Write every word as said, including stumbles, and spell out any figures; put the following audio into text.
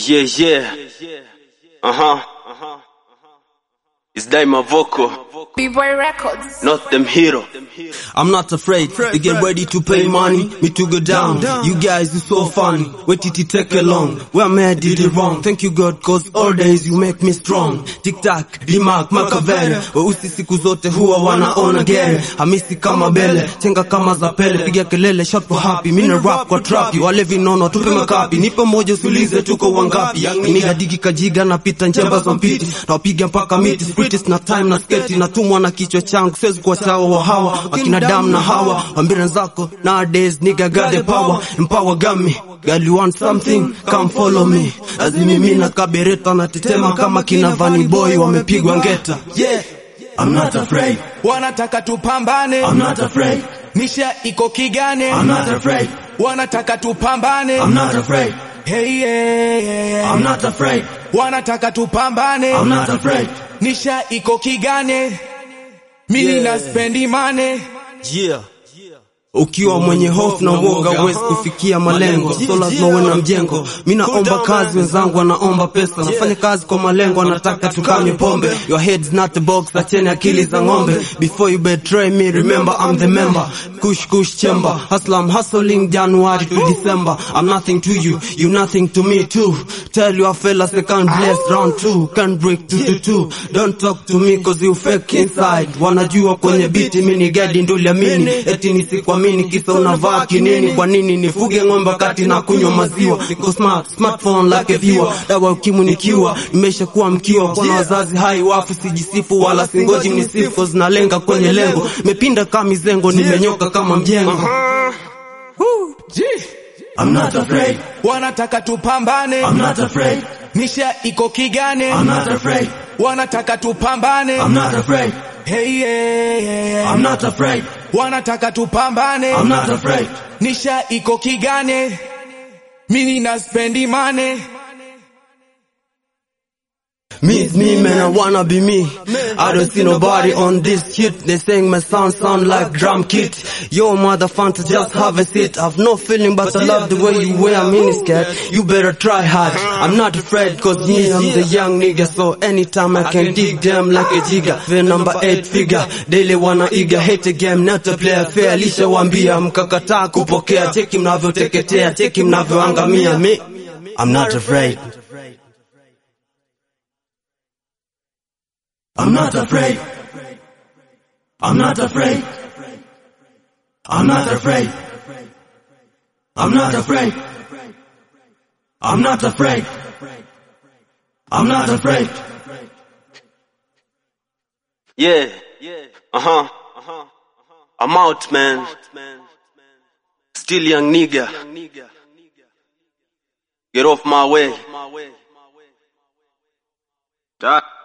Yeah, yeah. Uh-huh. Uh-huh. It's Daima Vocal. B-Boy Records. Not them hero. I'm not afraid, they get ready to pay money, me to go down. You guys is so funny, wait till it take along. Where man did it wrong, thank you God cause all days you make me strong. Tic-tac, D-Mark, Makavere, weusi siku zote huwa wanaona gere. Hamisi kama bele, chenga kama zapele, pigia kelele, shot for happy, mina rap kwa trapi. Wale vinono, tupe makapi, nipe moja sulize tuko wangapi. Niga digi kajiga na pita njemba zompiti, na wapiga mpaka miti, spritis na time na sketi, na tumwa na kichwa changu, sezi kwa chawa wa hawa. Wakina Adam na Hawa, wambira zako, nowadays nigga got the power, empower got me. Girl you want something, come follow me. Lazimi mina kabereta na tetema kama kina Vanny Boy wamepigwa ngeta. Yeah, I'm not afraid. Wanataka tupambane, I'm not afraid. Nisha iko kigane, I'm not afraid. Wanataka tupambane, I'm not afraid. Hey yeah, yeah, yeah. I'm not afraid. Wanataka tupambane, I'm not afraid. Nisha iko kigane, mimi Yeah. na spendi money. Yeah. Ukiwa mwenye hofu na uoga huwezi kufikia malengo, so lazima uwe na mjengo. Mimi naomba kazi, wenzangu wanaomba pesa. Nafanya kazi kwa malengo, nataka tukanywe pombe. Your head's not a box, acheni akili za ng'ombe. Before you betray me, remember I'm the member. Kush kush chamber, hustle I'm hustling January to December. I'm nothing to you, you nothing to me too. Tell your fellas they can't bless round two, can't break two to two. Don't talk to me cause you fake inside. Wanajua kwenye biti mini gadi ndulia mini, eti nisikwa mini kisa unavaa kinini. Kwa nini nifuge ng'ombe kati na kunywa maziwa? Niko smart, smartphone like a viewer. Dawa ukimu nikiwa, nimesha kuwa mkiwa. Kwa wazazi hai wafu sijisifu wala singoji mnisifu, cause nalenga kwenye lengo. Mepinda kama mizengo, nimenyoka kama mjengo. I'm not afraid. Wanataka tupambane, I'm not afraid. Nisha iko kigane, I'm not afraid. Wanataka tupambane, I'm not afraid. Hey yeah, yeah, yeah. I'm not afraid. Wanataka tupambane, I'm not afraid. Nisha iko kigane, mimi na spendi money. Me is me, man, I wanna be me. I don't see nobody on this shit. They saying my sound sound like drum kit. Yo, motherfucker, just have a seat. I've no feeling, but I love the way you wear miniskirt. You better try hard. I'm not afraid, cause me, I'm the young nigga. So anytime I can dig them like a jigger. The number eight figure. Daily wanna eager. Hate a game, not a player. Fair, lisha wambia. Mkakataa kupokea. Cheki mnavyo teketea. Cheki mnavyo angamia. Me, I'm not afraid. I'm not afraid. I'm not afraid. I'm not afraid. I'm not afraid. I'm not afraid. I'm not afraid. Yeah. Uh-huh. I'm out, man. Still young nigga. Get off my way. Die.